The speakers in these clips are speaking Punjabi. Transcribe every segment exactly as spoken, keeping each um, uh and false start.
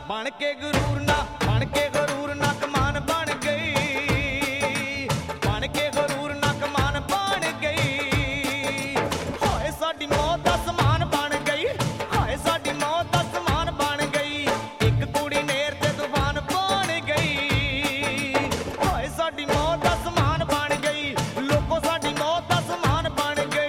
ਬਣ ਕੇ ਗਰੂਰ ਨਾ ਬਣ ਕੇ ਗਰੂਰ ਨਾ ਕਮਾਨ ਬਣ ਗਈ ਬਣ ਕੇ ਗਰੂਰ ਨਾ ਕਮਾਨ ਬਣ ਗਈ ਹਾਏ ਸਾਡੀ ਮੌਤ ਦਾ ਸਮਾਨ ਬਣ ਗਈ ਹਾਏ ਸਾਡੀ ਮੌਤ ਦਾ ਸਮਾਨ ਬਣ ਗਈ ਇੱਕ ਕੁੜੀ ਨੇਰ ਤੇ ਤੂਫਾਨ ਬਣ ਗਈ ਹਾਏ ਸਾਡੀ ਮੌਤ ਦਾ ਸਮਾਨ ਬਣ ਗਈ ਲੋਕੋ ਸਾਡੀ ਮੌਤ ਦਾ ਸਮਾਨ ਬਣ ਗਈ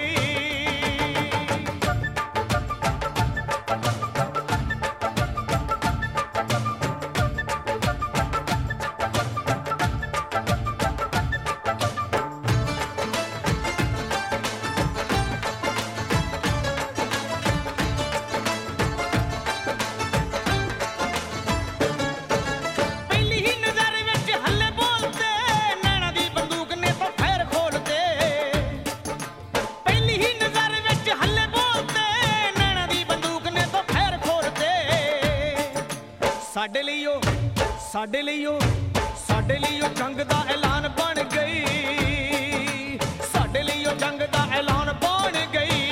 ਸਾਡੇ ਲਈ ਉਹ ਸਾਡੇ ਲਈ ਉਹ ਸਾਡੇ ਲਈ ਉਹ ਜੰਗ ਦਾ ਐਲਾਨ ਬਣ ਗਈ ਸਾਡੇ ਲਈ ਉਹ ਜੰਗ ਦਾ ਐਲਾਨ ਬਣ ਗਈ